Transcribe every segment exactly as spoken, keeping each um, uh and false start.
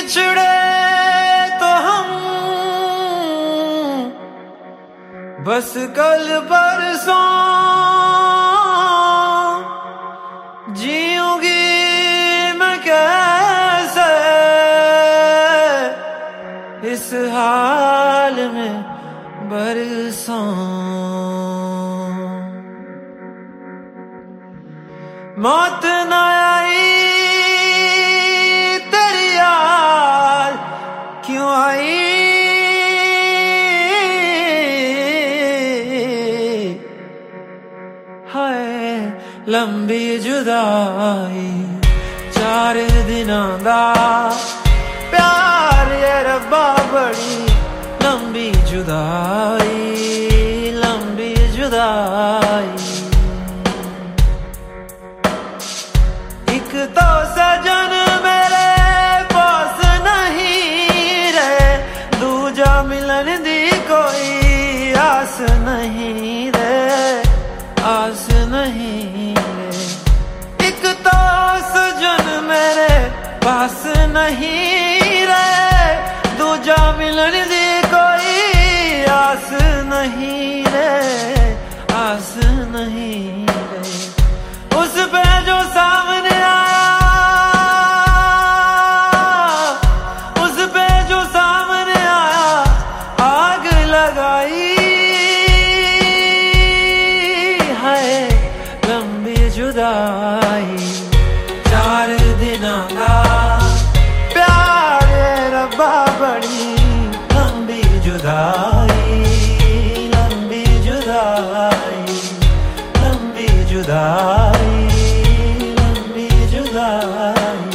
बिछड़े तो हम बस कल परसों जीऊंगी मैं कैसे इस हाल में बरसों। मौत न आई तेरी याद क्यों आई, हाय लंबी जुदाई चार दिनां दा प्यार ये रब्बा बड़ी लंबी जुदाई लंबी जुदाई। एक तो सजन मेरे पास नहीं रहे, दूजा मिलन दी कोई आस नहीं रे आस नहीं रे। एक तो सजन मेरे पास नहीं रहे, दूजा मिलन दी कोई आस नहीं रे आस नहीं रे। उस पे जो सामने आया, उस पे जो सामने आया आग लगाई, हाय लंबी जुदाई चार दिनां का प्यार रब्बा बड़ी लंबी जुदाई लंबी जुदाई लंबी जुदाई लंबी जुदाई।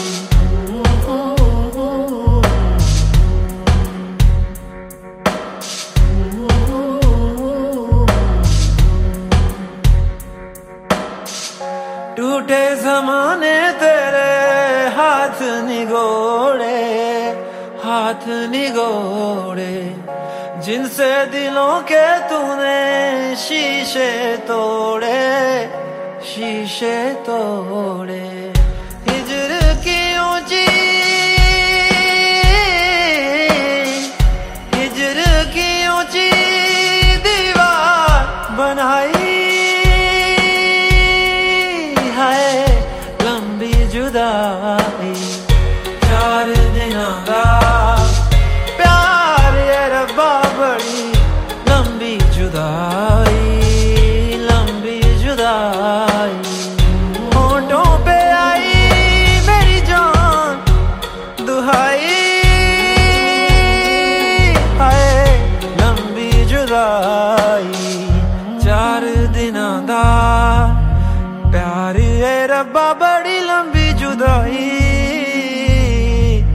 टूटे ज़माने तेरे हाथ निगोड़े हाथ निगोड़े, जिनसे दिलों के तूने शीशे तोड़े शीशे तोड़े। हिजर की ऊंची हिजर की ऊंची दीवार बनाई, हाय लंबी जुदाई चार दिनां का प्यार ये रब्बा बड़ी लंबी जुदाई लंबी जुदाई। होठों पे आई मेरी जान दुहाई, हाय लंबी जुदाई चार दिनां दा प्यार ये रब्बा बड़ी लंबी जुदाई,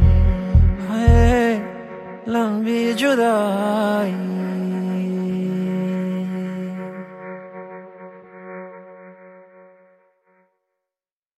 हाय लंबी जुदाई।